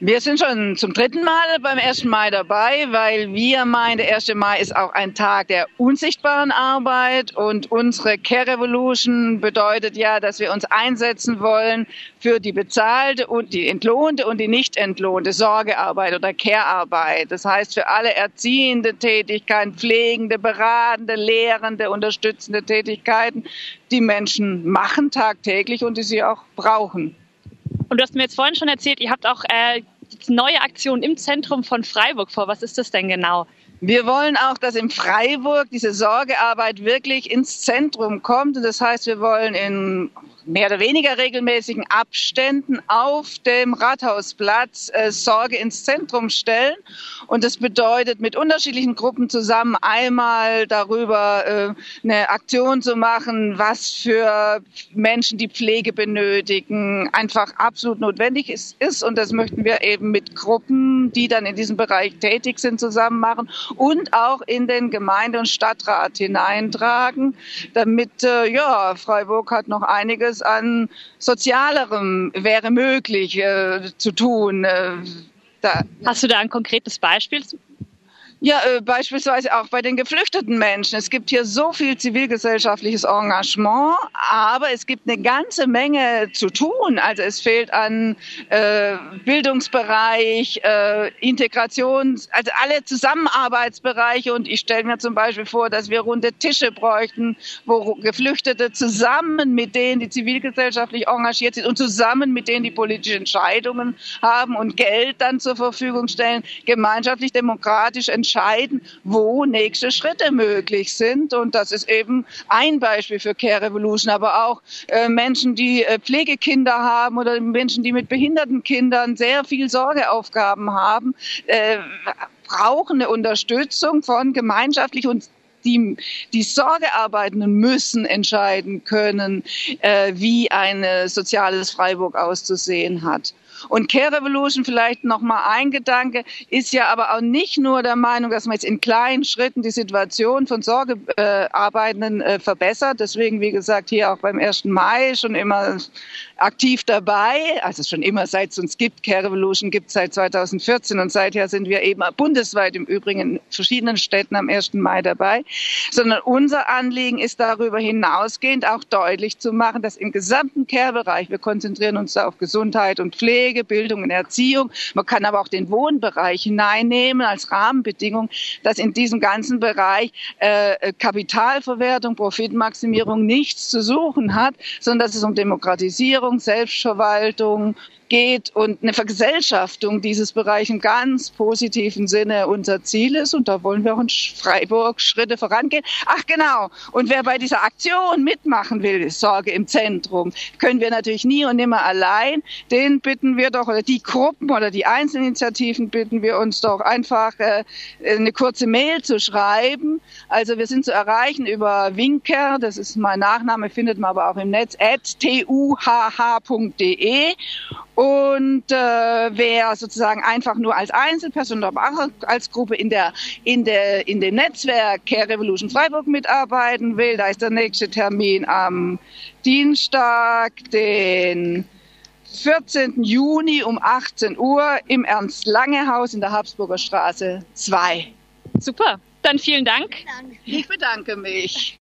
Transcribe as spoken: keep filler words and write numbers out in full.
Wir sind schon zum dritten Mal beim ersten Mai dabei, weil wir meinen, der erste Mai ist auch ein Tag der unsichtbaren Arbeit und unsere Care Revolution bedeutet ja, dass wir uns einsetzen wollen für die bezahlte und die entlohnte und die nicht entlohnte Sorgearbeit oder Care-Arbeit. Das heißt für alle erziehende Tätigkeiten, pflegende, beratende, lehrende, unterstützende Tätigkeiten, die Menschen machen tagtäglich und die sie auch brauchen. Und du hast mir jetzt vorhin schon erzählt, ihr habt auch äh, neue Aktionen im Zentrum von Freiburg vor. Was ist das denn genau? Wir wollen auch, dass in Freiburg diese Sorgearbeit wirklich ins Zentrum kommt. Und das heißt, wir wollen in mehr oder weniger regelmäßigen Abständen auf dem Rathausplatz äh, Sorge ins Zentrum stellen. Und das bedeutet, mit unterschiedlichen Gruppen zusammen einmal darüber äh, eine Aktion zu machen, was für Menschen, die Pflege benötigen, einfach absolut notwendig ist. ist. Und das möchten wir eben mit Gruppen, die dann in diesem Bereich tätig sind, zusammen machen und auch in den Gemeinde- und Stadtrat hineintragen, damit, äh, ja, Freiburg hat noch einiges an Sozialerem wäre möglich äh, zu tun. Äh, da. Hast du da ein konkretes Beispiel? Ja, äh, beispielsweise auch bei den geflüchteten Menschen. Es gibt hier so viel zivilgesellschaftliches Engagement, aber es gibt eine ganze Menge zu tun. Also es fehlt an äh, Bildungsbereich, äh, Integrations, also alle Zusammenarbeitsbereiche. Und ich stelle mir zum Beispiel vor, dass wir runde Tische bräuchten, wo Geflüchtete zusammen mit denen, die zivilgesellschaftlich engagiert sind und zusammen mit denen, die politische Entscheidungen haben und Geld dann zur Verfügung stellen, gemeinschaftlich demokratisch entscheiden, entscheiden, wo nächste Schritte möglich sind. Und das ist eben ein Beispiel für Care Revolution. Aber auch äh, Menschen, die äh, Pflegekinder haben oder Menschen, die mit behinderten Kindern sehr viel Sorgeaufgaben haben, äh, brauchen eine Unterstützung von gemeinschaftlich und Die, die Sorgearbeitenden müssen entscheiden können, äh, wie ein soziales Freiburg auszusehen hat. Und Care Revolution, vielleicht noch mal ein Gedanke, ist ja aber auch nicht nur der Meinung, dass man jetzt in kleinen Schritten die Situation von Sorgearbeitenden äh, verbessert. Deswegen, wie gesagt, hier auch beim ersten Mai schon immer aktiv dabei. Also schon immer, seit es uns gibt. Care Revolution gibt es seit zweitausendvierzehn und seither sind wir eben bundesweit im Übrigen in verschiedenen Städten am ersten Mai dabei. Sondern unser Anliegen ist darüber hinausgehend auch deutlich zu machen, dass im gesamten Care-Bereich, wir konzentrieren uns da auf Gesundheit und Pflege, Bildung und Erziehung, man kann aber auch den Wohnbereich hineinnehmen als Rahmenbedingung, dass in diesem ganzen Bereich äh, Kapitalverwertung, Profitmaximierung nichts zu suchen hat, sondern dass es um Demokratisierung, Selbstverwaltung geht und eine Vergesellschaftung dieses Bereichs im ganz positiven Sinne unser Ziel ist. Und da wollen wir auch in Freiburg Schritte vorangehen. Ach genau, und wer bei dieser Aktion mitmachen will, Sorge im Zentrum, können wir natürlich nie und nimmer allein. Den bitten wir doch, oder die Gruppen oder die Einzelinitiativen bitten wir uns doch einfach äh, eine kurze Mail zu schreiben. Also wir sind zu erreichen über Winker, das ist mein Nachname, findet man aber auch im Netz, at t u h h punkt d e. Und äh, wer sozusagen einfach nur als Einzelperson oder auch als Gruppe in der in der in dem Netzwerk Care Revolution Freiburg mitarbeiten will, da ist der nächste Termin am Dienstag, den vierzehnten Juni um achtzehn Uhr im Ernst-Lange-Haus in der Habsburger Straße zwei. Super, dann vielen Dank. Ich bedanke mich.